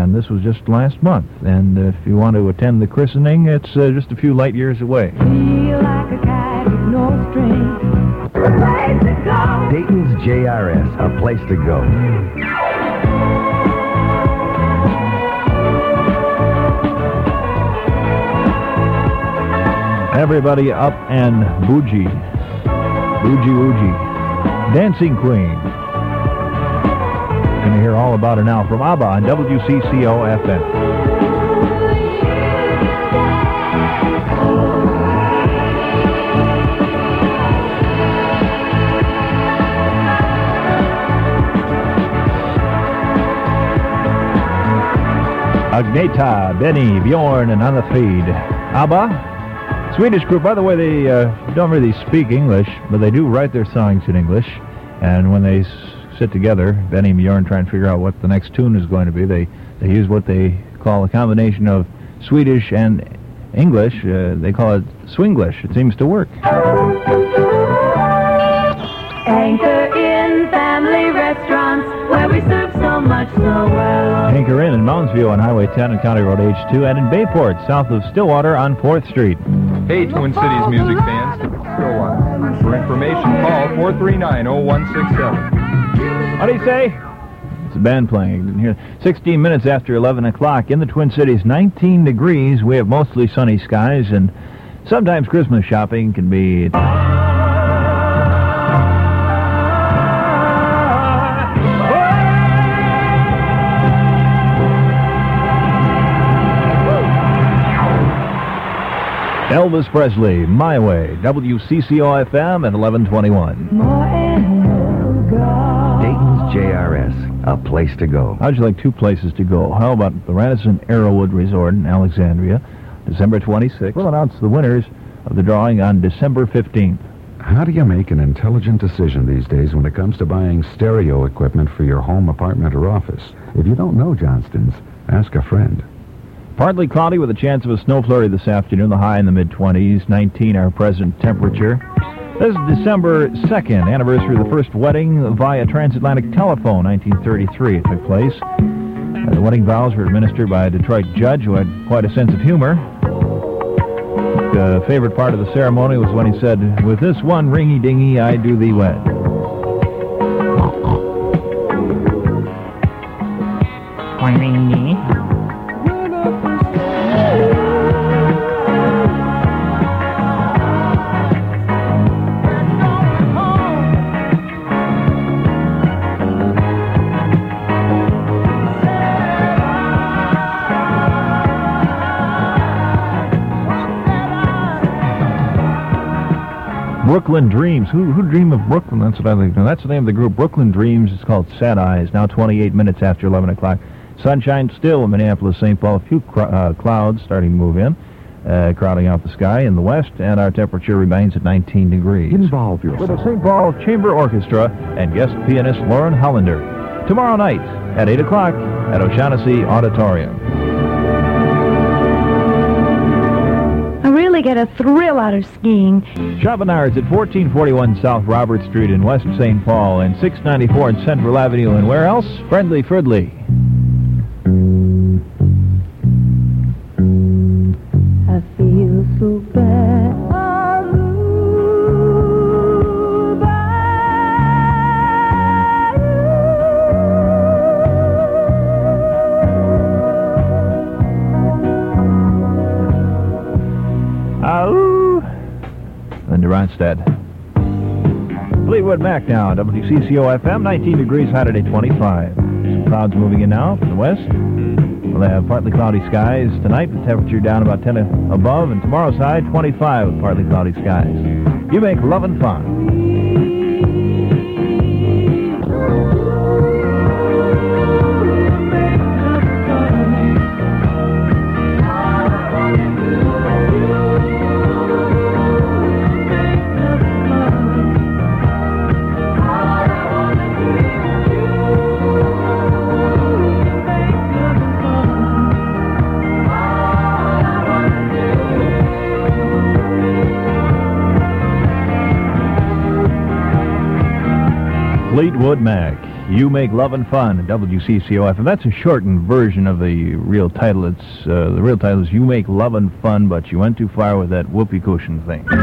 and this was just last month. And if you want to attend the christening, it's just a few light years away. Feel like a cat with no strings. A place to go. Dayton's JRS, a place to go. Everybody up and bougie. Bougie Woogie. Dancing Queen. Going to hear all about her now from ABBA on WCCO-FM. Agneta, Benny, Bjorn, and Anna Frid. ABBA, Swedish group. By the way, they don't really speak English, but they do write their songs in English. And when they sit together, Benny and Bjorn try and figure out what the next tune is going to be, they use what they call a combination of Swedish and English. They call it Swinglish. It seems to work. Anchor in family restaurants where we serve so much so well. Anchor in Mounds View on Highway 10 and County Road H2, and in Bayport, south of Stillwater on 4th Street. Hey, Twin Cities music fans. Stillwater. For information, call 439-0167. What do you say? It's a band playing. You didn't hear. 16 minutes after 11 o'clock in the Twin Cities, 19 degrees. We have mostly sunny skies, and sometimes Christmas shopping can be... Elvis Presley, My Way, WCCO-FM at 1121. Dayton's JRS, a place to go. How'd you like two places to go? How about the Radisson Arrowwood Resort in Alexandria, December 26th? We'll announce the winners of the drawing on December 15th. How do you make an intelligent decision these days when it comes to buying stereo equipment for your home, apartment, or office? If you don't know Johnston's, ask a friend. Partly cloudy with a chance of a snow flurry this afternoon, the high in the mid-20s, 19 our present temperature. This is December 2nd, anniversary of the first wedding via transatlantic telephone, 1933 it took place. The wedding vows were administered by a Detroit judge who had quite a sense of humor. The favorite part of the ceremony was when he said, "With this one ringy-dingy, I do thee wed." Ringy. Brooklyn Dreams. Who dream of Brooklyn? That's what I think. Now, that's the name of the group, Brooklyn Dreams. It's called Sad Eyes. Now 28 minutes after 11 o'clock. Sunshine still in Minneapolis, St. Paul. A few clouds starting to move in, crowding out the sky in the west, and our temperature remains at 19 degrees. Involve yourself. With the St. Paul Chamber Orchestra and guest pianist Lauren Hollander. Tomorrow night at 8 o'clock at O'Shaughnessy Auditorium. I really get a thrill out of skiing. Chavinards at 1441 South Robert Street in West St. Paul and 694 in Central Avenue. And where else? Friendly Fridley. I feel so bad. Linda Ronstadt. Fleetwood Mac now, WCCO-FM, 19 degrees, high today, 25. Some clouds moving in now from the west. We'll have partly cloudy skies tonight, the temperature down about 10 above, and tomorrow's high, 25 with partly cloudy skies. You make love and fun. Fleetwood Mac. You Make Lovin' Fun, WCCOF. And that's a shortened version of the real title. It's the real title is You Make Lovin' Fun, but you went too far with that whoopee cushion thing. The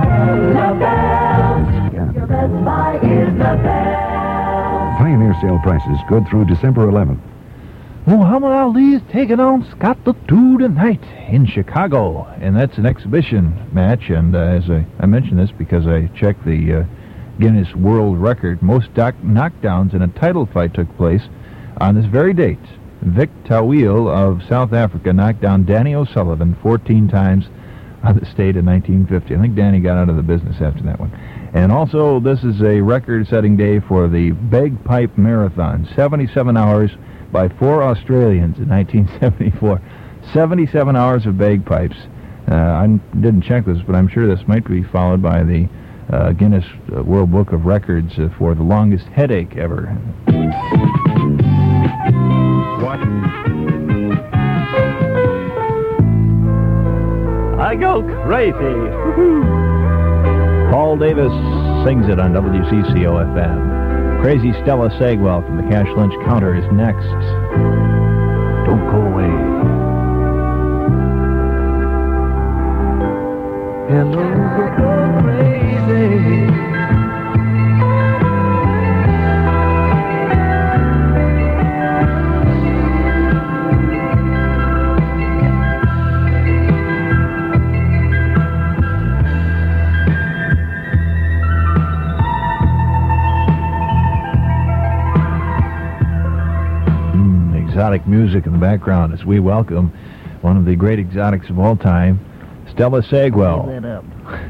bells, your best buy is the bells. Pioneer sale prices good through December 11th. Muhammad Ali is taking on Scott the Two tonight in Chicago, and that's an exhibition match. And as I mentioned this because I checked the Guinness World Record, most knockdowns in a title fight took place on this very date. Vic Tawil of South Africa knocked down Danny O'Sullivan 14 times on the state in 1950. I think Danny got out of the business after that one. And also, this is a record-setting day for the Bagpipe Marathon, 77 hours by 4 Australians in 1974. 77 hours of bagpipes. I didn't check this, but I'm sure this might be followed by the Guinness World Book of Records for the longest headache ever. What? I go crazy. Paul Davis sings it on WCCO-FM. Crazy Stella Sagwell from the Cash Lynch Counter is next. Don't go away. Hello, go crazy. Exotic music in the background as we welcome one of the great exotics of all time, Stella Sagwell. Give that up.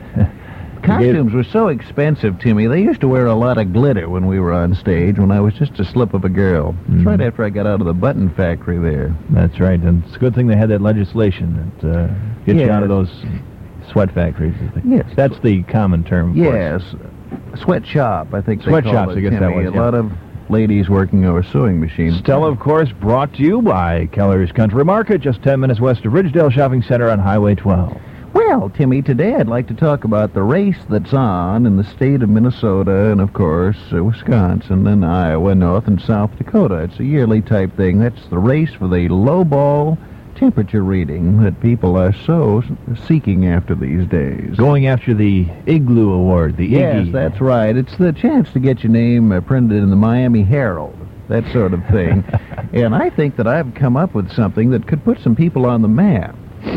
Costumes were so expensive to me. They used to wear a lot of glitter when we were on stage when I was just a slip of a girl. It's right after I got out of the button factory there. That's right, and it's a good thing they had that legislation that gets you out of those sweat factories. Yes. That's the common term. Yes. Sweatshop, I think they call Sweatshops, it, I guess that Timmy. was, A lot of ladies working over sewing machines. Stella, of course, brought to you by Keller's Country Market, just 10 minutes west of Ridgedale Shopping Center on Highway 12. Well, Timmy, today I'd like to talk about the race that's on in the state of Minnesota and, of course, Wisconsin and Iowa, North and South Dakota. It's a yearly type thing. That's the race for the low-ball temperature reading that people are so seeking after these days. Going after the Igloo Award, the Iggy. Yes, that's right. It's the chance to get your name printed in the Miami Herald, that sort of thing. And I think that I've come up with something that could put some people on the map.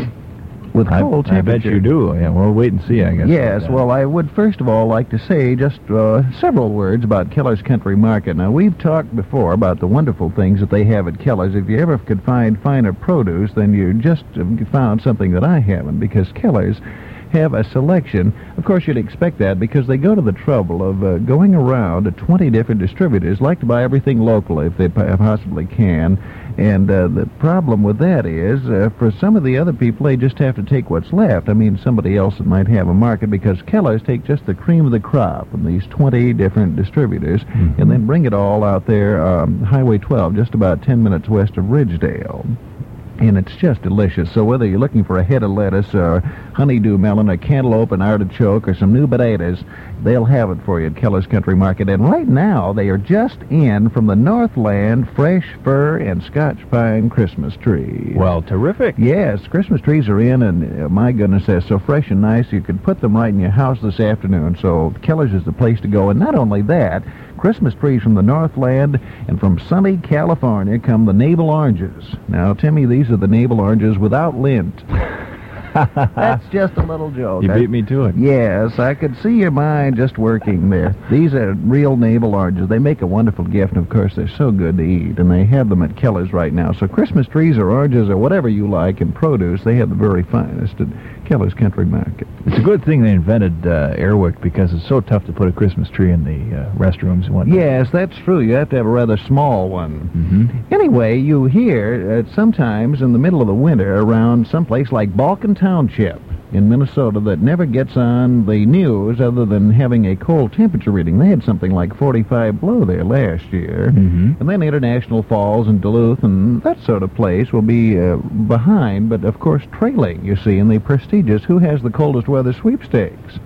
With cold temperature. I bet you do. Yeah, we'll wait and see, I guess. Yes, well, I would first of all like to say just several words about Keller's Country Market. Now, we've talked before about the wonderful things that they have at Keller's. If you ever could find finer produce, then you just found something that I haven't, because Keller's have a selection. Of course, you'd expect that because they go to the trouble of going around to 20 different distributors, like to buy everything locally if they possibly can. And the problem with that is, for some of the other people, they just have to take what's left. I mean, somebody else that might have a market, because Keller's take just the cream of the crop from these 20 different distributors and then bring it all out there, Highway 12, just about 10 minutes west of Ridgedale. And it's just delicious. So whether you're looking for a head of lettuce or honeydew melon, a cantaloupe, an artichoke, or some new potatoes, they'll have it for you at Keller's Country Market. And right now, they are just in from the Northland fresh fir and Scotch pine Christmas tree. Well, terrific. Yes, Christmas trees are in, and my goodness, they're so fresh and nice, you could put them right in your house this afternoon. So Keller's is the place to go. And not only that, Christmas trees from the Northland and from sunny California come the navel oranges. Now, Timmy, these are the navel oranges without lint. That's just a little joke. You beat me to it. Yes, I could see your mind just working there. These are real navel oranges. They make a wonderful gift, and of course they're so good to eat, and they have them at Keller's right now. So Christmas trees or oranges or whatever you like in produce, they have the very finest at Keller's Country Market. It's a good thing they invented Airwick, because it's so tough to put a Christmas tree in the restrooms and whatnot. Yes, that's true. You have to have a rather small one. Anyway, you hear sometimes in the middle of the winter around someplace like Balkan Township in Minnesota that never gets on the news other than having a cold temperature reading. They had something like 45 below there last year. And then International Falls and Duluth and that sort of place will be behind, but of course trailing, you see, in the prestigious Who Has the Coldest Weather sweepstakes.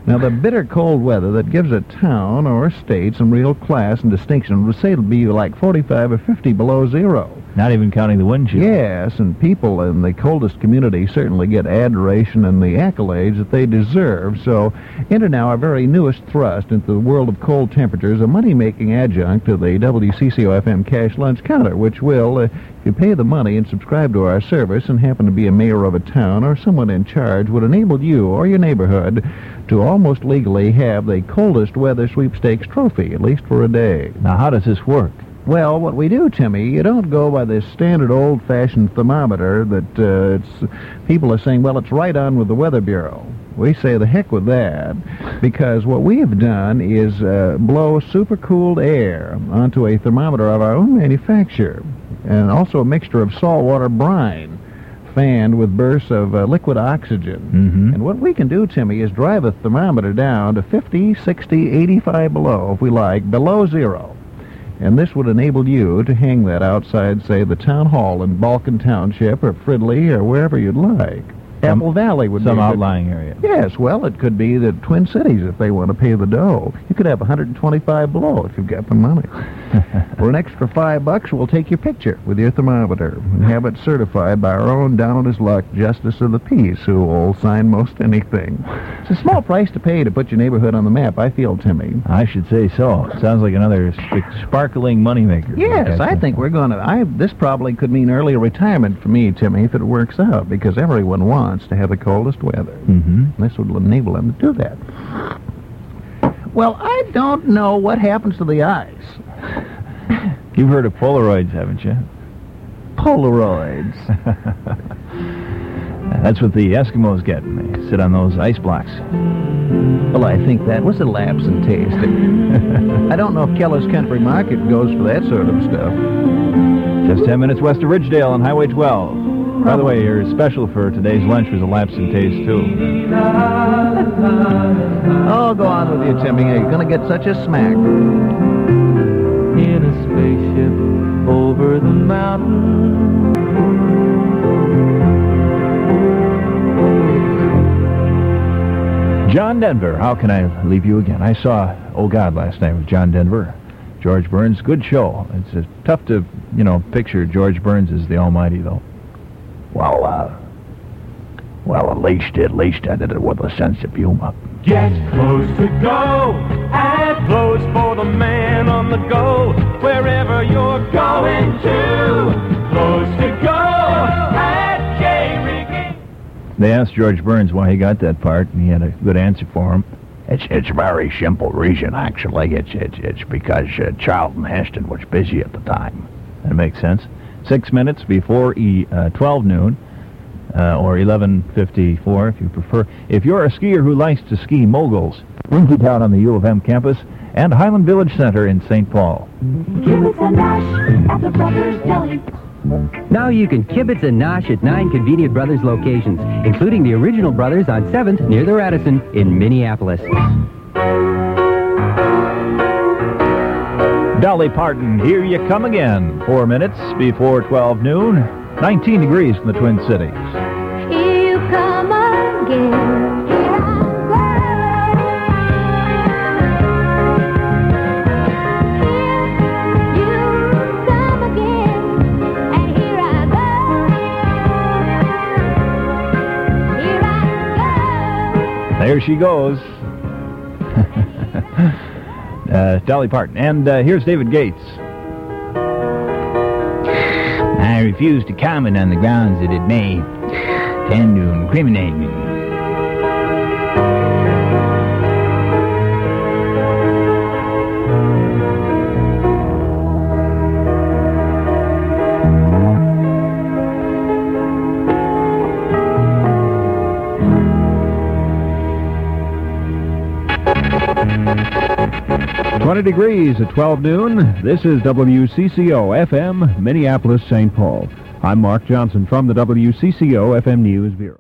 Now, the bitter cold weather that gives a town or state some real class and distinction would say it'll be like 45 or 50 below zero. Not even counting the wind chill. Yes, and people in the coldest community certainly get adoration and the accolades that they deserve. So, enter now our very newest thrust into the world of cold temperatures, a money-making adjunct to the WCCO-FM Cash Lunch Counter, which will, if you pay the money and subscribe to our service and happen to be a mayor of a town or someone in charge, would enable you or your neighborhood to almost legally have the coldest weather sweepstakes trophy, at least for a day. Now, how does this work? Well, what we do, Timmy, you don't go by this standard old-fashioned thermometer that people are saying, well, it's right on with the Weather Bureau. We say the heck with that, because what we have done is blow supercooled air onto a thermometer of our own manufacture, and also a mixture of saltwater brine fanned with bursts of liquid oxygen. Mm-hmm. And what we can do, Timmy, is drive a thermometer down to 50, 60, 85 below, if we like, below zero. And this would enable you to hang that outside, say, the town hall in Balkan Township or Fridley or wherever you'd like. Apple Valley would be some a good- outlying area. Yes, well, it could be the Twin Cities if they want to pay the dough. You could have 125 below if you've got the money. For an extra $5, we'll take your picture with your thermometer and have it certified by our own down-on-his-luck Justice of the Peace, who will sign most anything. It's a small price to pay to put your neighborhood on the map, I feel, Timmy. I should say so. Sounds like another sparkling moneymaker. Yes, I think we're going to... This probably could mean early retirement for me, Timmy, if it works out, because everyone wants to have the coldest weather. Mm-hmm. This would enable them to do that. Well, I don't know what happens to the ice. You've heard of Polaroids, haven't you? Polaroids. That's what the Eskimos get when they sit on those ice blocks. Well, I think that was a lapse in taste. I don't know if Keller's Country Market goes for that sort of stuff. Just 10 minutes west of Ridgedale on Highway 12. By the way, your special for today's lunch was a lapse in taste, too. Oh, go on with you, Timmy. You're going to get such a smack. In a spaceship over the mountain. John Denver, how can I leave you again? I saw Oh God last night with John Denver. George Burns, good show. It's tough to, picture George Burns as the Almighty, though. Well, at least I did it with a sense of humor. Get close to go, and close for the man on the go, wherever you're going to. Close to go, at J. They asked George Burns why he got that part, and he had a good answer for him. It's very simple reason, actually. It's because Charlton Heston was busy at the time. That makes sense. 6 minutes before 12 noon, or 11:54 if you prefer. If you're a skier who likes to ski, Moguls, Winky Town on the U of M campus, and Highland Village Center in St. Paul. Kibitz and Nash at the Brothers Deli. Now you can kibitz and nosh at 9 convenient Brothers locations, including the original Brothers on 7th near the Radisson in Minneapolis. Dolly Parton, Here You Come Again. 4 minutes before 12 noon, 19 degrees in the Twin Cities. Here you come again. Here you come again. And here I go. Here I go. There she goes. Dolly Parton. And here's David Gates. I refuse to comment on the grounds that it may tend to incriminate me. .20 degrees at 12 noon. This is WCCO FM, Minneapolis, St. Paul. I'm Mark Johnson from the WCCO FM News Bureau.